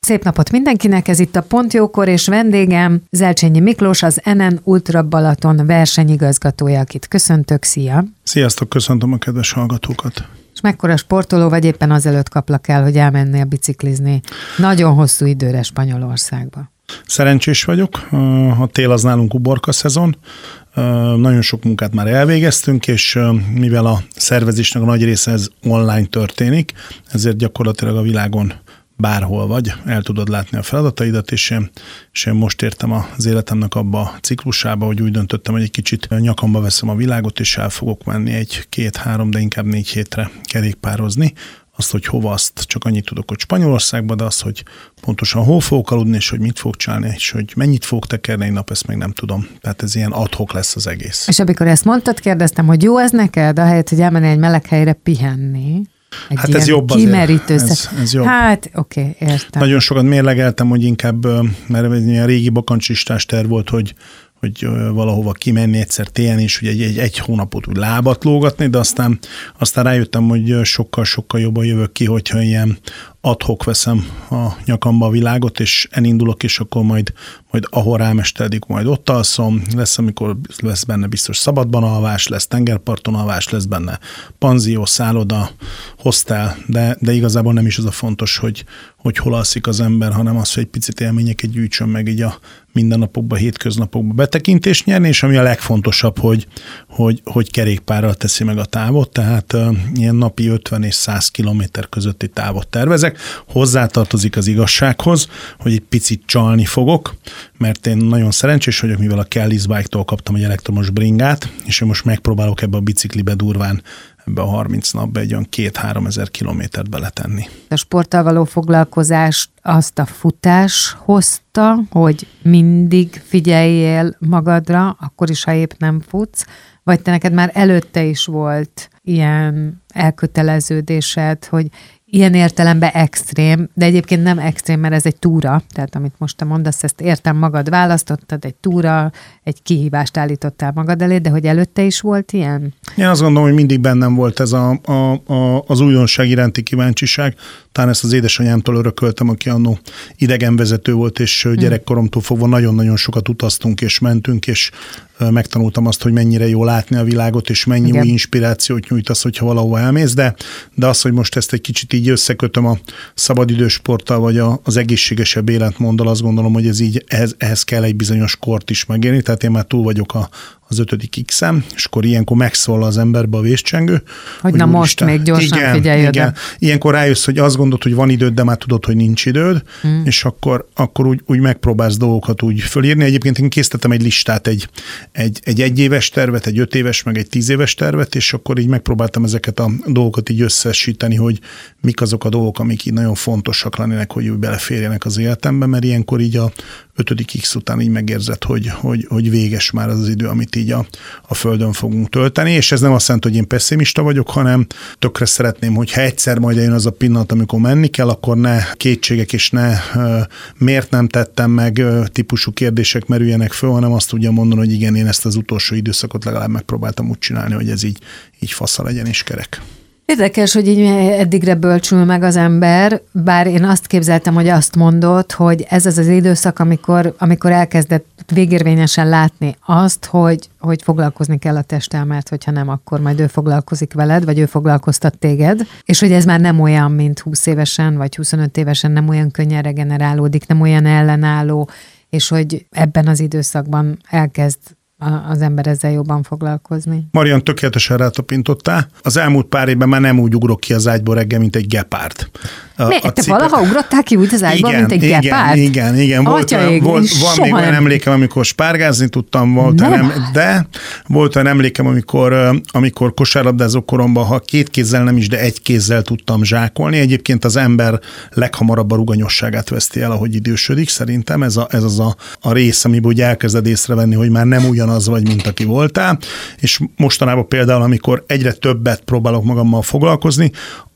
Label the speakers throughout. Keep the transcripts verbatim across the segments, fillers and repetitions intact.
Speaker 1: Szép napot mindenkinek, ez itt a Pont Jókor, és vendégem Zelcsényi Miklós, az en en Ultra Balaton versenyigazgatója, akit köszöntök, szia!
Speaker 2: Sziasztok, köszöntöm a kedves hallgatókat!
Speaker 1: És mekkora sportoló vagy, éppen azelőtt kaplak el, hogy elmennél biciklizni nagyon hosszú időre Spanyolországba?
Speaker 2: Szerencsés vagyok, a tél az nálunk uborka szezon, nagyon sok munkát már elvégeztünk, és mivel a szervezésnek a nagy része ez online történik, ezért gyakorlatilag a világon bárhol vagy, el tudod látni a feladataidat, és én, és én most értem az életemnek abba a ciklusába, hogy úgy döntöttem, hogy egy kicsit nyakamba veszem a világot, és el fogok menni egy két-három, de inkább négy hétre kerékpározni. Azt, hogy hova, azt csak annyit tudok, hogy Spanyolországban, de az, hogy pontosan hol fogok aludni, és hogy mit fogok csinálni, és hogy mennyit fogok tekerni egy nap, ezt még nem tudom. Tehát ez ilyen ad-hoc lesz az egész.
Speaker 1: És amikor ezt mondtad, kérdeztem, hogy jó ez neked, ahelyett, hogy elmenni egy meleg helyre pihenni? Egy
Speaker 2: hát ez jobb
Speaker 1: kimerítő
Speaker 2: azért. Ez, ez jobb.
Speaker 1: Hát, oké, okay, értem.
Speaker 2: Nagyon sokat mérlegeltem, hogy inkább, mert egy ilyen régi bakancsistás terv volt, hogy hogy valahova kimenni egyszer télen is, hogy egy, egy, egy hónapot úgy lábat lógatni, de aztán, aztán rájöttem, hogy sokkal-sokkal jobban jövök ki, hogyha ilyen ad-hoc veszem a nyakamba a világot, és elindulok, és akkor majd, majd ahol rámestedik, majd ott alszom, lesz, amikor lesz benne biztos szabadban alvás, lesz tengerparton alvás, lesz benne panzió, szálloda, hostel, de, de igazából nem is az a fontos, hogy, hogy hol alszik az ember, hanem az, hogy egy picit élményeket gyűjtsön meg így a mindennapokban, hétköznapokban betekintést nyerni, és ami a legfontosabb, hogy, hogy, hogy kerékpárral teszi meg a távot, tehát uh, ilyen napi ötven és száz kilométer közötti távot tervezek. Hozzátartozik az igazsághoz, hogy egy picit csalni fogok, mert én nagyon szerencsés vagyok, mivel a Kelly's Bike-tól kaptam egy elektromos bringát, és én most megpróbálok ebbe a biciklibe durván ebbe a harminc napba egy olyan két-három ezer kilométert beletenni.
Speaker 1: A sporttal való foglalkozás azt a futás hozta, hogy mindig figyeljél magadra, akkor is, ha épp nem futsz, vagy te neked már előtte is volt ilyen elköteleződésed, hogy ilyen értelemben extrém, de egyébként nem extrém, mert ez egy túra, tehát amit most te mondasz, ezt értem, magad választottad, egy túra, egy kihívást állítottál magad elé, de hogy előtte is volt ilyen?
Speaker 2: Én azt gondolom, hogy mindig bennem volt ez a, a, a, az újdonság iránti kíváncsiság. Talán ezt az édesanyámtól örököltem, aki annó idegenvezető volt, és gyerekkoromtól fogva nagyon-nagyon sokat utaztunk és mentünk, és megtanultam azt, hogy mennyire jó látni a világot, és mennyi Igen. új inspirációt nyújtasz, hogyha valahova elmész, de, de az, hogy most ezt egy kicsit így összekötöm a szabadidősporttal, vagy a, az egészségesebb életmóddal, azt gondolom, hogy ez így, ehhez, ehhez kell egy bizonyos kort is megérni, tehát én már túl vagyok a az ötödik X-em, és akkor ilyenkor megszól az emberbe a véscsengő.
Speaker 1: Hogy, hogy na most Isten, még gyorsan igen, figyelj
Speaker 2: igen.
Speaker 1: oda.
Speaker 2: Ilyenkor rájössz, hogy azt gondolod, hogy van időd, de már tudod, hogy nincs időd, hmm. és akkor, akkor úgy, úgy megpróbálsz dolgokat úgy fölírni. Egyébként én készítettem egy listát, egy, egy, egy egyéves tervet, egy öt éves, meg egy tíz éves tervet, és akkor így megpróbáltam ezeket a dolgokat így összesíteni, hogy mik azok a dolgok, amik így nagyon fontosak lennének, hogy úgy beleférjenek az életembe, mert ilyenkor így a ötödik X után így megérzed, hogy, hogy, hogy véges már az, az idő, amit így a, a Földön fogunk tölteni, és ez nem azt jelenti, hogy én pessimista vagyok, hanem tökre szeretném, hogyha egyszer majd eljön az a pillanat, amikor menni kell, akkor ne kétségek és ne miért nem tettem meg típusú kérdések merüljenek föl, hanem azt tudja mondani, hogy igen, én ezt az utolsó időszakot legalább megpróbáltam úgy csinálni, hogy ez így, így fasza legyen és kerek.
Speaker 1: Érdekes, hogy így eddigre bölcsül meg az ember, bár én azt képzeltem, hogy azt mondod, hogy ez az az időszak, amikor, amikor elkezdett végérvényesen látni azt, hogy, hogy foglalkozni kell a testtel, mert hogyha nem, akkor majd ő foglalkozik veled, vagy ő foglalkoztat téged, és hogy ez már nem olyan, mint húsz évesen, vagy huszonöt évesen, nem olyan könnyen regenerálódik, nem olyan ellenálló, és hogy ebben az időszakban elkezd az ember ezzel jobban foglalkozni.
Speaker 2: Marian, tökéletesen rátapintottál. Az elmúlt pár évben már nem úgy ugrok ki az ágyból reggel, mint egy gepárd.
Speaker 1: A, Mi, a te cipe... valaha ugrottál ki úgy az ágyból, igen, mint egy
Speaker 2: igen,
Speaker 1: gepárd?
Speaker 2: Igen, igen. Volt,
Speaker 1: ég,
Speaker 2: volt, van még olyan nem... emlékem, amikor spárgázni tudtam, volt nem. Nem, de volt olyan emlékem, amikor, amikor kosárlabdázó koromban, ha két kézzel nem is, de egy kézzel tudtam zsákolni. Egyébként az ember leghamarabb a ruganyosságát veszti el, ahogy idősödik. Szerintem ez, a, ez az a, a rész, amiből úgy elkezded észrevenni, hogy már nem ugyanaz vagy, mint aki voltál. És mostanában például, amikor egyre többet próbálok magammal foglalkozni,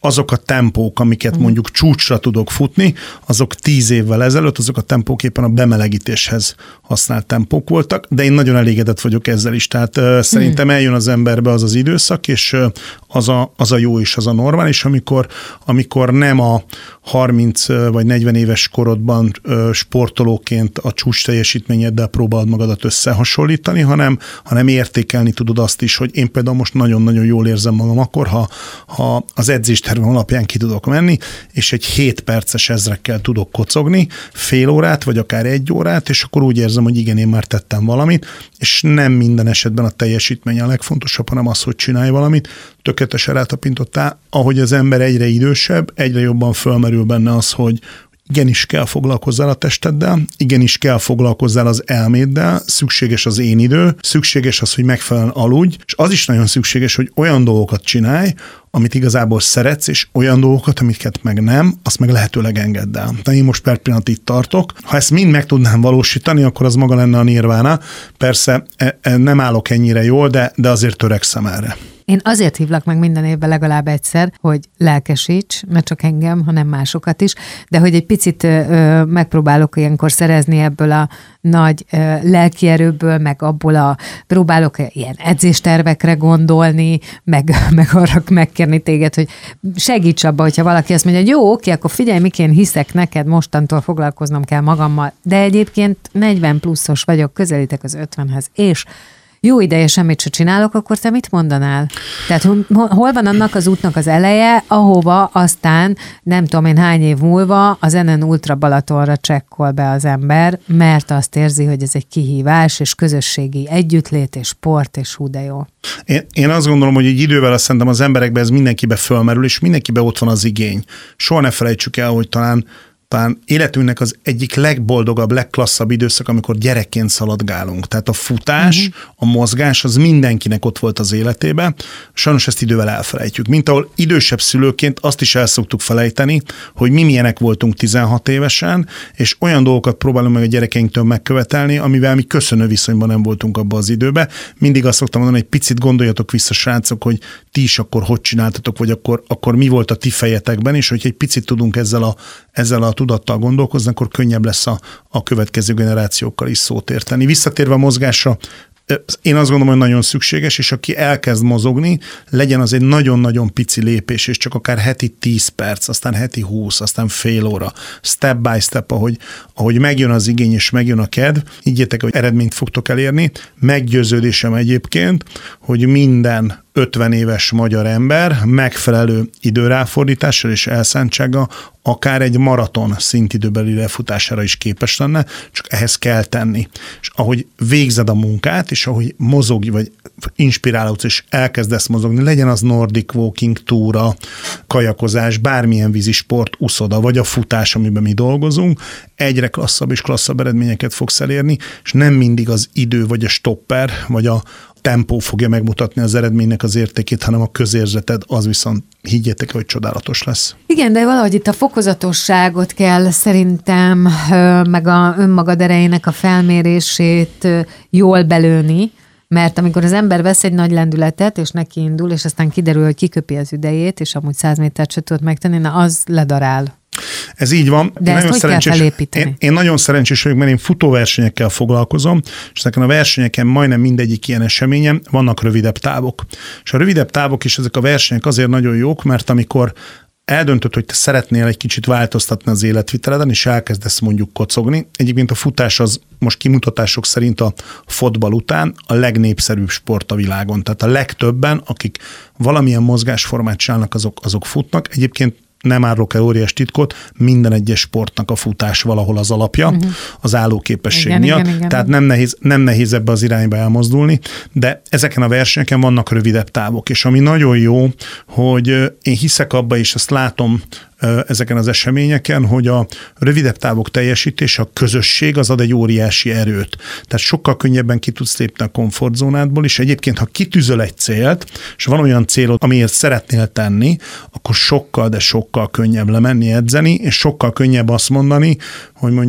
Speaker 2: azok a tempók, amiket mondjuk csúcsra tudok futni, azok tíz évvel ezelőtt, azok a tempók éppen a bemelegítéshez használt tempók voltak, de én nagyon elégedett vagyok ezzel is. Tehát uh, szerintem eljön az emberbe az az időszak, és uh, az, a, az a jó és az a normális, amikor, amikor nem a harminc vagy negyven éves korodban uh, sportolóként a csúcs teljesítményeddel próbálod magadat összehasonlítani, hanem, hanem értékelni tudod azt is, hogy én például most nagyon-nagyon jól érzem magam akkor, ha, ha az edzéstervem alapján ki tudok menni, és egy hét perces ezrekkel tudok kocogni, fél órát, vagy akár egy órát, és akkor úgy érzem, hogy igen, én már tettem valamit, és nem minden esetben a teljesítmény a legfontosabb, hanem az, hogy csinálj valamit. Tökéletesen rátapintottál, ahogy az ember egyre idősebb, egyre jobban fölmerül benne az, hogy igenis kell foglalkozzál a testeddel, igenis kell foglalkozzál az elméddel, szükséges az én idő, szükséges az, hogy megfelelően aludj, és az is nagyon szükséges, hogy olyan dolgokat csinálj, amit igazából szeretsz, és olyan dolgokat, amiket meg nem, azt meg lehetőleg engedd el. De én most per pillanat itt tartok. Ha ezt mind meg tudnám valósítani, akkor az maga lenne a nirvána. Persze nem állok ennyire jól, de, de azért törekszem erre.
Speaker 1: Én azért hívlak meg minden évben legalább egyszer, hogy lelkesíts, ne csak engem, hanem másokat is, de hogy egy picit ö, megpróbálok ilyenkor szerezni ebből a nagy ö, lelkierőből, meg abból a próbálok ilyen edzéstervekre gondolni, meg, meg arra megkérni téged, hogy segíts abba, hogyha valaki azt mondja, hogy jó, oké, akkor figyelj, Miki, én hiszek neked, mostantól foglalkoznom kell magammal, de egyébként negyven pluszos vagyok, közelítek az ötvenhez, és jó ideje semmit se csinálok, akkor te mit mondanál? Tehát hol van annak az útnak az eleje, ahova aztán nem tudom én hány év múlva az en en Ultra Balatonra csekkol be az ember, mert azt érzi, hogy ez egy kihívás, és közösségi együttlét, és sport, és hú de jó.
Speaker 2: Én, én azt gondolom, hogy egy idővel azt szerintem az emberekben ez mindenkibe fölmerül, és mindenkibe ott van az igény. Soha ne felejtsük el, hogy talán Talán életünknek az egyik legboldogabb, legklasszabb időszak, amikor gyerekként szaladgálunk. Tehát a futás, uh-huh. a mozgás, az mindenkinek ott volt az életében. Sajnos ezt idővel elfelejtjük. Mint ahol idősebb szülőként azt is el szoktuk felejteni, hogy mi milyenek voltunk tizenhat évesen, és olyan dolgokat próbálunk meg a gyerekeinktől megkövetelni, amivel mi köszönő viszonyban nem voltunk abban az időben. Mindig azt szoktam mondani, hogy picit gondoljatok vissza, srácok, hogy ti is akkor hogy csináltatok, vagy akkor, akkor mi volt a ti fejetekben, és hogy egy picit tudunk ezzel a, ezzel a tudattal gondolkozni, akkor könnyebb lesz a, a következő generációkkal is szót érteni. Visszatérve a mozgásra, én azt gondolom, hogy nagyon szükséges, és aki elkezd mozogni, legyen az egy nagyon-nagyon pici lépés, és csak akár heti tíz perc, aztán heti húsz, aztán fél óra, step by step, ahogy, ahogy megjön az igény, és megjön a kedv, higgyétek, hogy eredményt fogtok elérni. Meggyőződésem egyébként, hogy minden ötven éves magyar ember megfelelő időráfordítással és elszántsággal akár egy maraton szintidőbeli lefutására is képes lenne, csak ehhez kell tenni. És ahogy végzed a munkát, és ahogy mozogj, vagy inspirálódsz, és elkezdesz mozogni, legyen az nordic walking, túra, kajakozás, bármilyen vízisport, uszoda, vagy a futás, amiben mi dolgozunk, egyre klasszabb és klasszabb eredményeket fogsz elérni, és nem mindig az idő, vagy a stopper, vagy a tempó fogja megmutatni az eredménynek az értékét, hanem a közérzeted, az viszont higgyétek, hogy csodálatos lesz.
Speaker 1: Igen, de valahogy itt a fokozatosságot kell szerintem, meg a önmagad erejének a felmérését jól belőni, mert amikor az ember vesz egy nagy lendületet, és neki indul, és aztán kiderül, hogy kiköpi az idejét, és amúgy száz métert se tudod megtenni, na az ledarál.
Speaker 2: Ez így van.
Speaker 1: De én ezt hogy kell felépíteni?
Speaker 2: Én, én nagyon szerencsés vagyok, mert én futóversenyekkel foglalkozom, és ezeken a versenyeken majdnem mindegyik ilyen eseményen vannak rövidebb távok. És a rövidebb távok és ezek a versenyek azért nagyon jók, mert amikor eldöntöd, hogy te szeretnél egy kicsit változtatni az életviteleden, és elkezdesz mondjuk kocogni. Egyébként a futás az most kimutatások szerint a fotball után a legnépszerűbb sport a világon. Tehát a legtöbben, akik valamilyen mozgásformát csinálnak, azok, azok futnak. Egyébként nem árulok el óriás titkot, minden egyes sportnak a futás valahol az alapja, uh-huh. az állóképesség
Speaker 1: igen,
Speaker 2: miatt.
Speaker 1: Igen, igen.
Speaker 2: Tehát nem nehéz, nem nehéz ebbe az irányba elmozdulni, de ezeken a versenyeken vannak rövidebb távok, és ami nagyon jó, hogy én hiszek abba, és azt látom ezeken az eseményeken, hogy a rövidebb távok teljesítése, a közösség az ad egy óriási erőt. Tehát sokkal könnyebben ki tudsz lépni a komfortzónádból, és egyébként, ha kitűzöl egy célt, és van olyan célod, amiért szeretnél tenni, akkor sokkal, de sokkal könnyebb lemenni edzeni, és sokkal könnyebb azt mondani, hogy mondjuk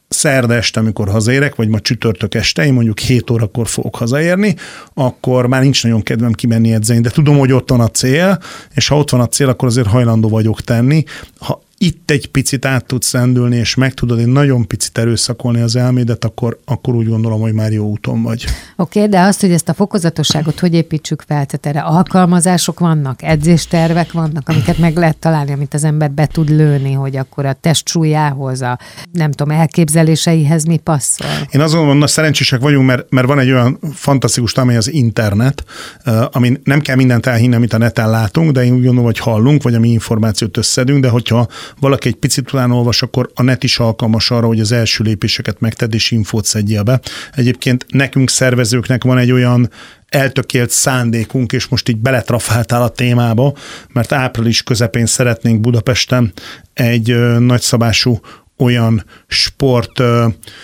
Speaker 2: szerda este, amikor hazaérek, vagy ma csütörtök este, én mondjuk hét órakor fogok hazaérni, akkor már nincs nagyon kedvem kimenni edzeni, de tudom, hogy ott van a cél, és ha ott van a cél, akkor azért hajlandó vagyok tenni. Ha itt egy picit át tudsz rendülni, és meg tudod egy nagyon picit erőszakolni az elmédet, akkor, akkor úgy gondolom, hogy már jó úton vagy.
Speaker 1: Oké, okay, de azt, hogy ezt a fokozatosságot hogy építsük fel, tehát erre alkalmazások vannak, edzéstervek vannak, amiket meg lehet találni, amit az ember be tud lőni, hogy akkor a testsúlyához, a nem tudom, elképzeléseihez mi passzol.
Speaker 2: Én azt gondolom, hogy szerencsések vagyunk, mert, mert van egy olyan fantasztikus talán, az internet, amin nem kell mindent elhinni, amit a neten látunk, de én úgy gondolom, hogy hallunk, vagy ami információt összedünk, de hogyha valaki egy picit utána olvas, akkor a net is alkalmas arra, hogy az első lépéseket megtedd és infót szedjél be. Egyébként nekünk szervezőknek van egy olyan eltökélt szándékunk, és most így beletrafáltál a témába, mert április közepén szeretnénk Budapesten egy ö, nagyszabású olyan sport ö,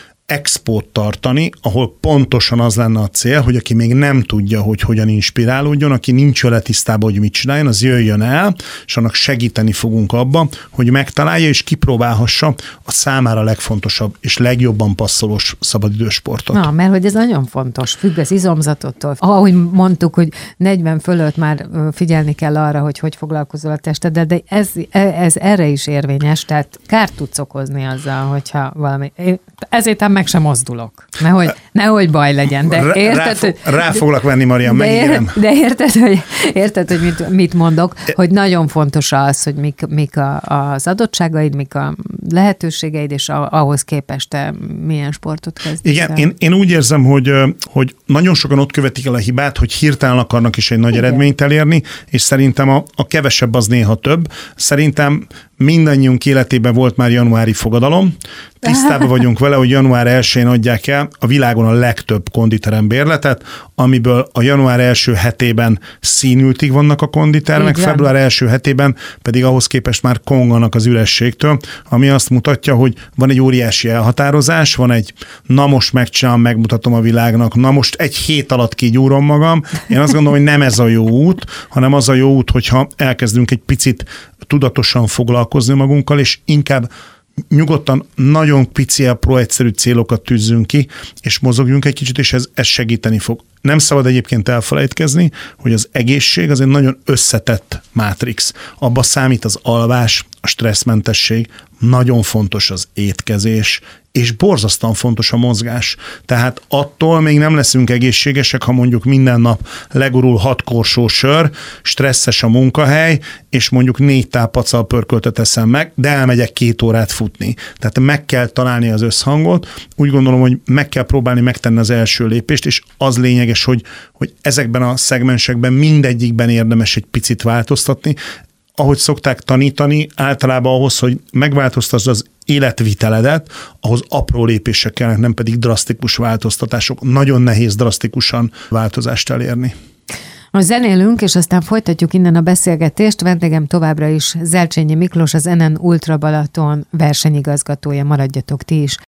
Speaker 2: expót tartani, ahol pontosan az lenne a cél, hogy aki még nem tudja, hogy hogyan inspirálódjon, aki nincs vele tisztában, hogy mit csináljon, az jöjjön el, és annak segíteni fogunk abba, hogy megtalálja és kipróbálhassa a számára legfontosabb és legjobban passzolós szabadidősportot.
Speaker 1: Na, mert hogy ez nagyon fontos, függ az izomzatottól. Ahogy mondtuk, hogy negyven fölött már figyelni kell arra, hogy hogy foglalkozol a testeddel, de ez, ez erre is érvényes, tehát kárt tudsz okozni azzal, hogyha valami... Ezért meg sem mozdulok. Nehogy, nehogy baj legyen. De érted,
Speaker 2: rá, hogy, rá foglak venni, Marian, megígérem.
Speaker 1: De érted, hogy, érted, hogy mit, mit mondok, hogy nagyon fontos az, hogy mik, mik a, az adottságaid, mik a lehetőségeid, és a, ahhoz képest te milyen sportot kezdesz.
Speaker 2: Igen, én, én úgy érzem, hogy, hogy nagyon sokan ott követik el a hibát, hogy hirtelen akarnak is egy nagy Igen. eredményt elérni, és szerintem a, a kevesebb az néha több. Szerintem mindannyiunk életében volt már januári fogadalom. Tisztában vagyunk vele, hogy január elsején adják el a világon a legtöbb konditerem bérletet, amiből a január első hetében színültig vannak a konditermek, február első hetében pedig ahhoz képest már konganak az ürességtől, ami azt mutatja, hogy van egy óriási elhatározás, van egy na most megcsinálom, megmutatom a világnak, na most egy hét alatt kigyúrom magam. Én azt gondolom, hogy nem ez a jó út, hanem az a jó út, hogyha elkezdünk egy picit tudatosan foglalkozni magunkkal, és inkább nyugodtan nagyon pici, apró, egyszerű célokat tűzzünk ki, és mozogjunk egy kicsit, és ez, ez segíteni fog. Nem szabad egyébként elfelejtkezni, hogy az egészség az egy nagyon összetett mátrix. Abba számít az alvás, a stresszmentesség, nagyon fontos az étkezés, és borzasztóan fontos a mozgás. Tehát attól még nem leszünk egészségesek, ha mondjuk minden nap legurul hat korsó sör, stresszes a munkahely, és mondjuk négy tál pacal pörköltet eszem meg, de elmegyek két órát futni. Tehát meg kell találni az összhangot. Úgy gondolom, hogy meg kell próbálni megtenni az első lépést, és az lényeges, hogy, hogy ezekben a szegmensekben mindegyikben érdemes egy picit változtatni. Ahogy szokták tanítani, általában ahhoz, hogy megváltoztasd az életviteledet, ahhoz apró lépések kellene, nem pedig drasztikus változtatások. Nagyon nehéz drasztikusan változást elérni.
Speaker 1: Most zenélünk, és aztán folytatjuk innen a beszélgetést. Vendégem továbbra is Zelcsényi Miklós, az en en Ultra Balaton versenyigazgatója. Maradjatok ti is